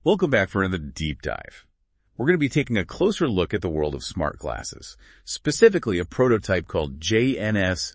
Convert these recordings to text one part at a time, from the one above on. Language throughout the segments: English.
Welcome back for another deep dive. We're going to be taking a closer look at the world of smart glasses, specifically a prototype called JNS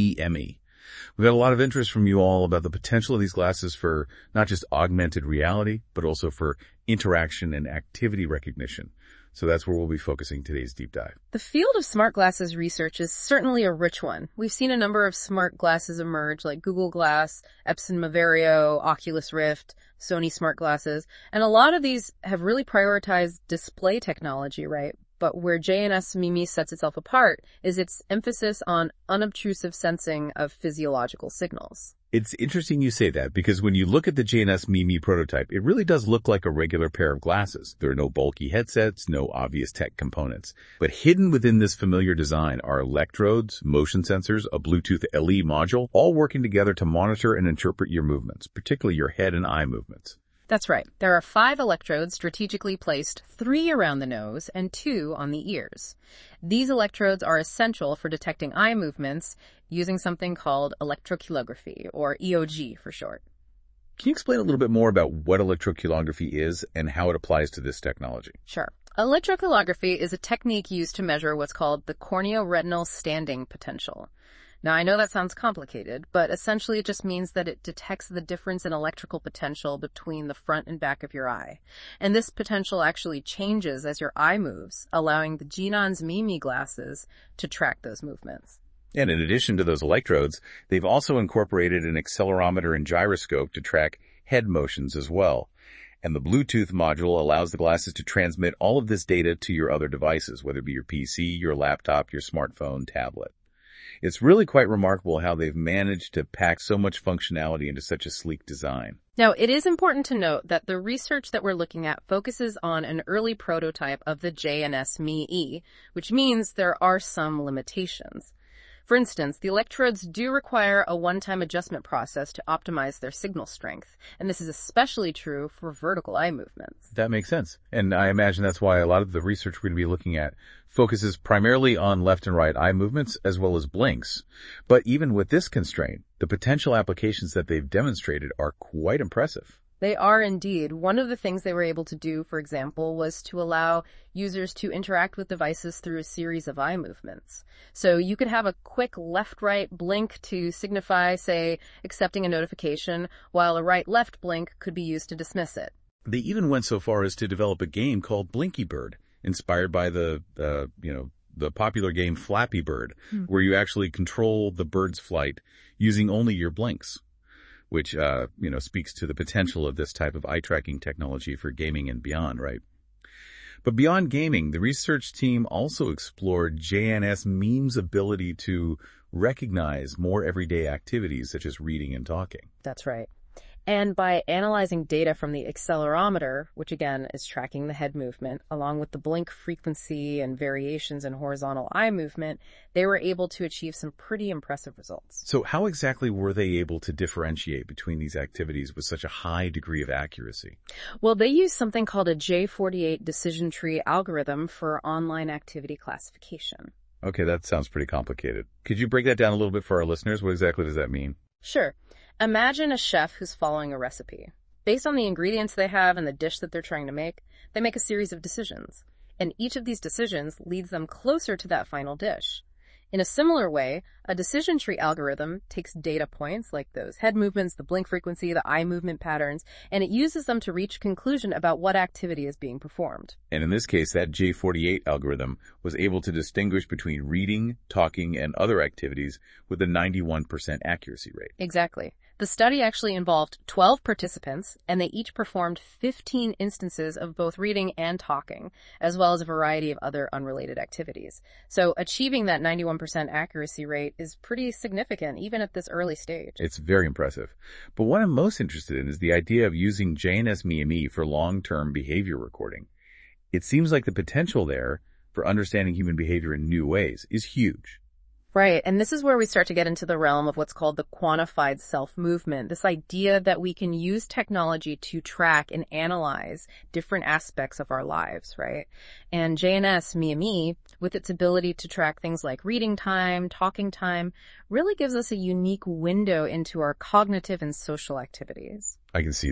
Me. We've had a lot of interest from you all about the potential of these glasses for not just augmented reality, but also for interaction and activity recognition. So that's where we'll be focusing today's deep dive. The field of smart glasses research is certainly a rich one. We've seen a number of smart glasses emerge, like Google Glass, Epson Maverio, Oculus Rift, Sony smart glasses, and a lot of these have really prioritized display technology, right? But where JNS Me sets itself apart is its emphasis on unobtrusive sensing of physiological signals. It's interesting you say that because when you look at the JNS Me prototype, it really does look like a regular pair of glasses. There are no bulky headsets, no obvious tech components. But hidden within this familiar design are electrodes, motion sensors, a Bluetooth LE module, all working together to monitor and interpret your movements, particularly your head and eye movements. That's right. There are 5 electrodes strategically placed, 3 around the nose and 2 on the ears. These electrodes are essential for detecting eye movements using something called electroculography, or EOG for short. Can you explain a little bit more about what electroculography is and how it applies to this technology? Sure. Electroculography is a technique used to measure what's called the corneoretinal standing potential. Now, I know that sounds complicated, but essentially it just means that it detects the difference in electrical potential between the front and back of your eye. And this potential actually changes as your eye moves, allowing the JNS Me glasses to track those movements. And in addition to those electrodes, they've also incorporated an accelerometer and gyroscope to track head motions as well. And the Bluetooth module allows the glasses to transmit all of this data to your other devices, whether it be your PC, your laptop, your smartphone, tablet. It's really quite remarkable how they've managed to pack so much functionality into such a sleek design. Now, it is important to note that the research that we're looking at focuses on an early prototype of the JNS Me, which means there are some limitations. For instance, the electrodes do require a one-time adjustment process to optimize their signal strength, and this is especially true for vertical eye movements. That makes sense. And I imagine that's why a lot of the research we're going to be looking at focuses primarily on left and right eye movements as well as blinks. But even with this constraint, the potential applications that they've demonstrated are quite impressive. They are indeed. One of the things they were able to do, for example, was to allow users to interact with devices through a series of eye movements. So you could have a quick left-right blink to signify, say, accepting a notification, while a right-left blink could be used to dismiss it. They even went so far as to develop a game called Blinky Bird, inspired by the popular game Flappy Bird, where you actually control the bird's flight using only your blinks, which, speaks to the potential of this type of eye tracking technology for gaming and beyond, right? But beyond gaming, the research team also explored JNS Meme's ability to recognize more everyday activities such as reading and talking. That's right. And by analyzing data from the accelerometer, which again is tracking the head movement, along with the blink frequency and variations in horizontal eye movement, they were able to achieve some pretty impressive results. So how exactly were they able to differentiate between these activities with such a high degree of accuracy? Well, they used something called a J48 decision tree algorithm for online activity classification. Okay, that sounds pretty complicated. Could you break that down a little bit for our listeners? What exactly does that mean? Sure. Imagine a chef who's following a recipe. Based on the ingredients they have and the dish that they're trying to make, they make a series of decisions. And each of these decisions leads them closer to that final dish. In a similar way, a decision tree algorithm takes data points like those head movements, the blink frequency, the eye movement patterns, and it uses them to reach a conclusion about what activity is being performed. And in this case, that J48 algorithm was able to distinguish between reading, talking, and other activities with a 91% accuracy rate. Exactly. The study actually involved 12 participants, and they each performed 15 instances of both reading and talking, as well as a variety of other unrelated activities. So achieving that 91% accuracy rate is pretty significant, even at this early stage. It's very impressive. But what I'm most interested in is the idea of using JNS Me for long-term behavior recording. It seems like the potential there for understanding human behavior in new ways is huge. Right, and this is where we start to get into the realm of what's called the quantified self-movement, this idea that we can use technology to track and analyze different aspects of our lives, right? And JNS Me, with its ability to track things like reading time, talking time, really gives us a unique window into our cognitive and social activities. I can see that.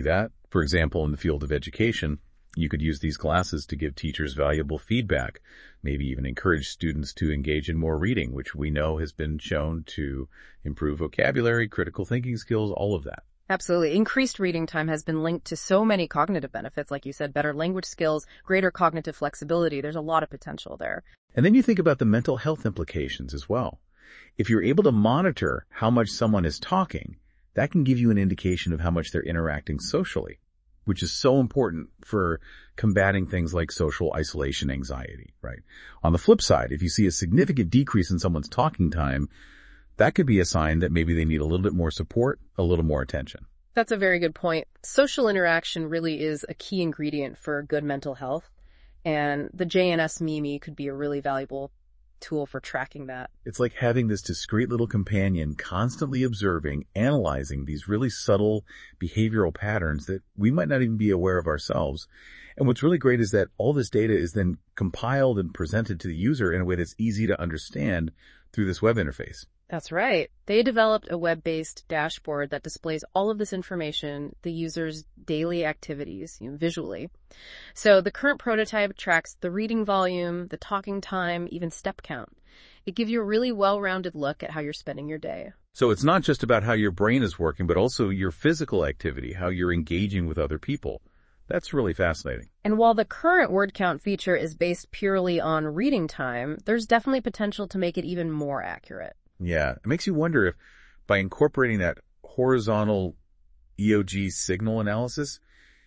For example, in the field of education, you could use these classes to give teachers valuable feedback, maybe even encourage students to engage in more reading, which we know has been shown to improve vocabulary, critical thinking skills, all of that. Absolutely. Increased reading time has been linked to so many cognitive benefits, like you said, better language skills, greater cognitive flexibility. There's a lot of potential there. And then you think about the mental health implications as well. If you're able to monitor how much someone is talking, that can give you an indication of how much they're interacting socially, which is so important for combating things like social isolation anxiety, right? On the flip side, if you see a significant decrease in someone's talking time, that could be a sign that maybe they need a little bit more support, a little more attention. That's a very good point. Social interaction really is a key ingredient for good mental health, and the JNS Mimi could be a really valuable tool for tracking that. It's like having this discreet little companion constantly observing, analyzing these really subtle behavioral patterns that we might not even be aware of ourselves. And what's really great is that all this data is then compiled and presented to the user in a way that's easy to understand through this web interface. That's right. They developed a web-based dashboard that displays all of this information, the user's daily activities, visually. So the current prototype tracks the reading volume, the talking time, even step count. It gives you a really well-rounded look at how you're spending your day. So it's not just about how your brain is working, but also your physical activity, how you're engaging with other people. That's really fascinating. And while the current word count feature is based purely on reading time, there's definitely potential to make it even more accurate. Yeah, it makes you wonder if by incorporating that horizontal EOG signal analysis,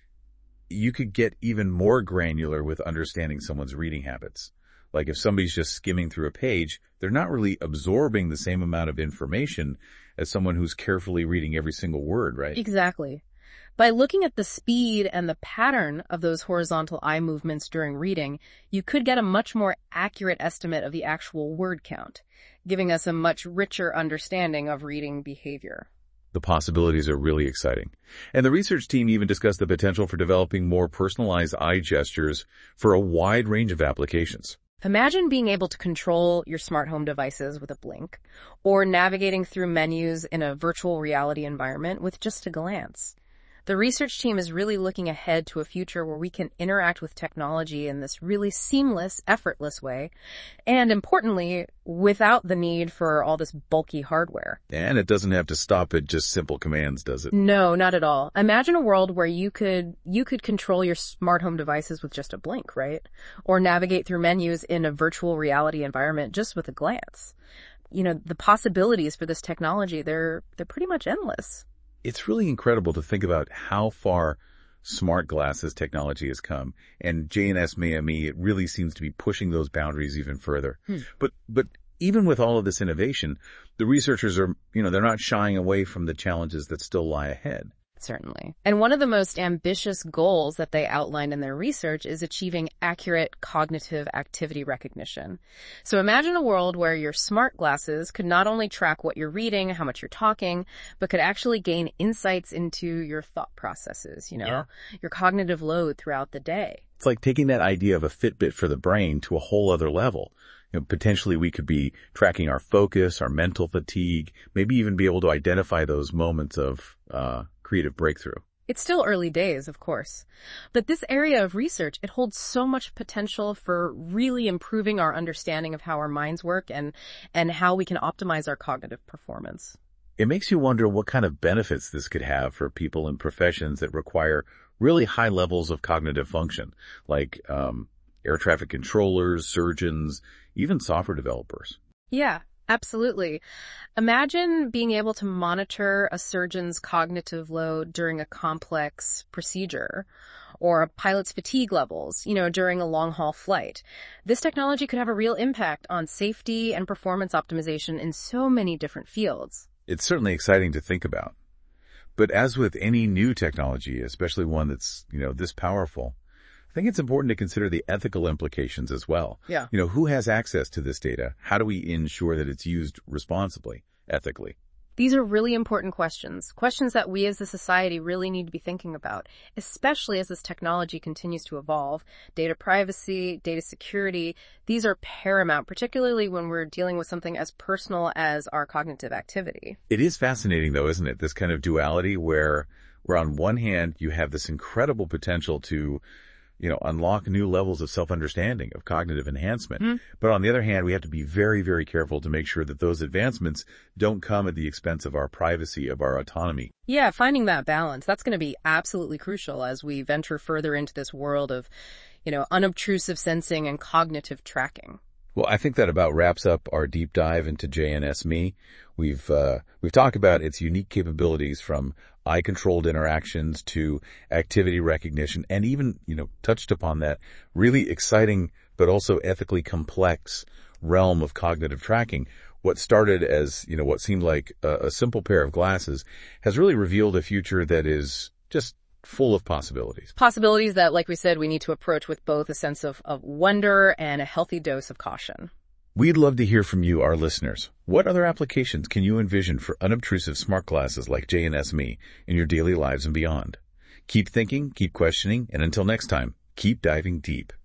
you could get even more granular with understanding someone's reading habits. Like if somebody's just skimming through a page, they're not really absorbing the same amount of information as someone who's carefully reading every single word, right? Exactly. By looking at the speed and the pattern of those horizontal eye movements during reading, you could get a much more accurate estimate of the actual word count, giving us a much richer understanding of reading behavior. The possibilities are really exciting. And the research team even discussed the potential for developing more personalized eye gestures for a wide range of applications. Imagine being able to control your smart home devices with a blink, or navigating through menus in a virtual reality environment with just a glance. The research team is really looking ahead to a future where we can interact with technology in this really seamless, effortless way, and importantly, without the need for all this bulky hardware. And it doesn't have to stop at just simple commands, does it? No, not at all. Imagine a world where you could control your smart home devices with just a blink, right? Or navigate through menus in a virtual reality environment just with a glance. The possibilities for this technology, they're pretty much endless. It's really incredible to think about how far smart glasses technology has come. And JNS Mimi, it really seems to be pushing those boundaries even further. But even with all of this innovation, the researchers are, they're not shying away from the challenges that still lie ahead. Certainly. And one of the most ambitious goals that they outlined in their research is achieving accurate cognitive activity recognition. So imagine a world where your smart glasses could not only track what you're reading, how much you're talking, but could actually gain insights into your thought processes, your cognitive load throughout the day. It's like taking that idea of a Fitbit for the brain to a whole other level. Potentially we could be tracking our focus, our mental fatigue, maybe even be able to identify those moments of creative breakthrough. It's still early days, of course. But this area of research, it holds so much potential for really improving our understanding of how our minds work and how we can optimize our cognitive performance. It makes you wonder what kind of benefits this could have for people in professions that require really high levels of cognitive function, like air traffic controllers, surgeons, even software developers. Yeah, absolutely. Imagine being able to monitor a surgeon's cognitive load during a complex procedure or a pilot's fatigue levels, during a long-haul flight. This technology could have a real impact on safety and performance optimization in so many different fields. It's certainly exciting to think about. But as with any new technology, especially one that's, this powerful, I think it's important to consider the ethical implications as well. Yeah. Who has access to this data? How do we ensure that it's used responsibly, ethically? These are really important questions that we as a society really need to be thinking about, especially as this technology continues to evolve. Data privacy, data security, these are paramount, particularly when we're dealing with something as personal as our cognitive activity. It is fascinating, though, isn't it? This kind of duality where where on one hand, you have this incredible potential to, unlock new levels of self-understanding, of cognitive enhancement. Mm-hmm. But on the other hand, we have to be very, very careful to make sure that those advancements don't come at the expense of our privacy, of our autonomy. Yeah, finding that balance, that's going to be absolutely crucial as we venture further into this world of, unobtrusive sensing and cognitive tracking. Well, I think that about wraps up our deep dive into JNSMe. We've talked about its unique capabilities from eye-controlled interactions to activity recognition, and even, touched upon that really exciting but also ethically complex realm of cognitive tracking. What started as, what seemed like a simple pair of glasses has really revealed a future that is just full of possibilities. Possibilities that, like we said, we need to approach with both a sense of wonder and a healthy dose of caution. We'd love to hear from you, our listeners. What other applications can you envision for unobtrusive smart glasses like JNSMe in your daily lives and beyond? Keep thinking, keep questioning, and until next time, keep diving deep.